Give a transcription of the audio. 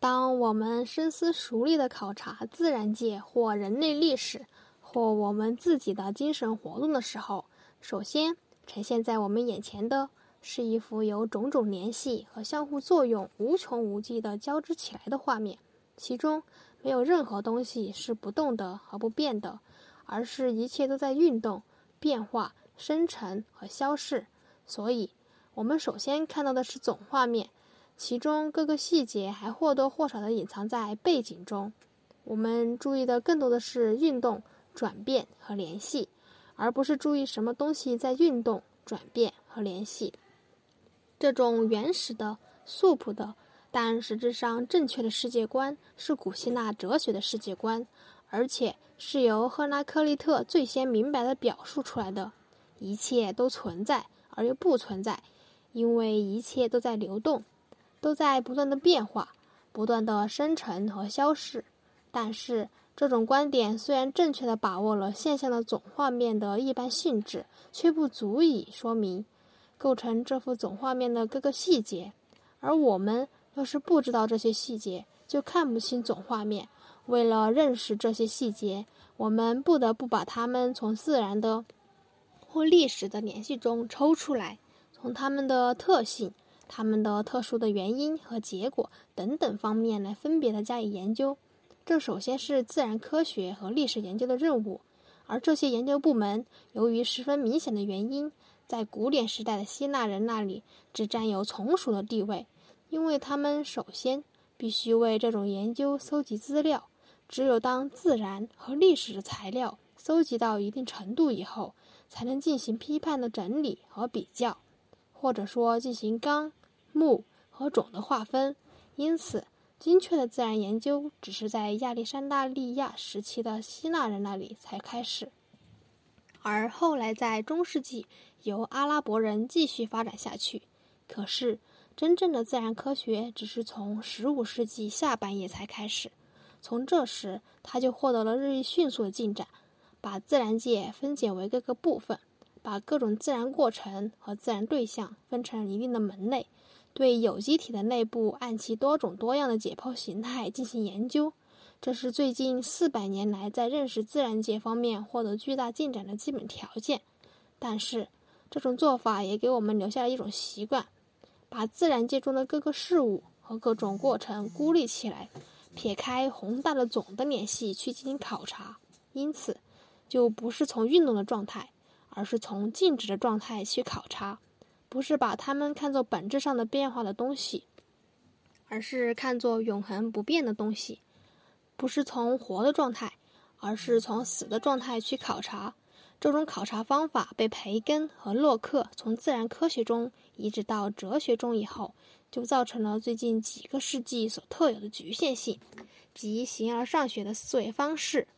当我们深思熟虑地考察自然界或人类历史，或我们自己的精神活动的时候，首先呈现在我们眼前的是一幅由种种联系和相互作用无穷无尽地交织起来的画面，其中没有任何东西是不动的和不变的，而是一切都在运动、变化、生成和消逝。所以，我们首先看到的是总画面，其中各个细节还或多或少地隐藏在背景中。我们注意的更多的是运动、转变和联系，而不是注意什么东西在运动、转变和联系。这种原始的、素朴的，但实质上正确的世界观是古希腊哲学的世界观，而且是由赫拉克利特最先明白地表述出来的。一切都存在而又不存在，因为一切都在流动，都在不断的变化，不断的生成和消逝。但是这种观点虽然正确地把握了现象的总画面的一般性质，却不足以说明构成这幅总画面的各个细节，而我们要是不知道这些细节，就看不清总画面。为了认识这些细节，我们不得不把它们从自然的或历史的联系中抽出来，从它们的特性、它们的特殊的原因和结果等等方面来分别地加以研究。这首先是自然科学和历史研究的任务，而这些研究部门由于十分明显的原因，在古典时代的希腊人那里只占有从属的地位，因为他们首先必须为这种研究搜集资料，只有当自然和历史的材料搜集到一定程度以后，才能进行批判的整理和比较，或者说进行纲、目和种的划分。因此精确的自然研究只是在亚历山大利亚时期的希腊人那里才开始，而后来在中世纪由阿拉伯人继续发展下去。可是真正的自然科学只是从15世纪下半叶才开始，从这时他就获得了日益迅速的进展，把自然界分解为各个部分，把各种自然过程和自然对象分成一定的门类，对有机体的内部按其多种多样的解剖形态进行研究。这是最近400年来在认识自然界方面获得巨大进展的基本条件。但是这种做法也给我们留下了一种习惯，把自然界中的各个事物和各种过程孤立起来，撇开宏大的总的联系去进行考察。因此就不是从运动的状态，而是从静止的状态去考察，不是把它们看作本质上的变化的东西，而是看作永恒不变的东西；不是从活的状态，而是从死的状态去考察。这种考察方法被培根和洛克从自然科学中移植到哲学中以后，就造成了最近几个世纪所特有的局限性，即形而上学的思维方式。